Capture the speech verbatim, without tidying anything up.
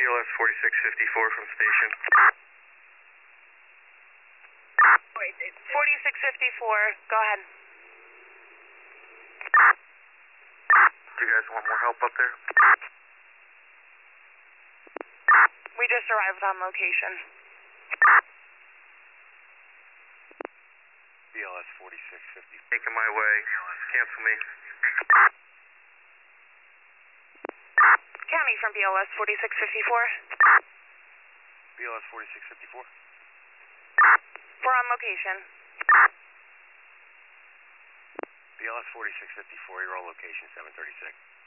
L S forty-six fifty-four from station. forty-six fifty-four, go ahead. Do you guys want more help up there? We just arrived on location. B L S forty-six fifty. Making my way. Cancel me. County from B L S forty-six fifty-four. B L S forty-six fifty-four. We're on location. B L S forty-six fifty-four, you're on location, seven thirty-six.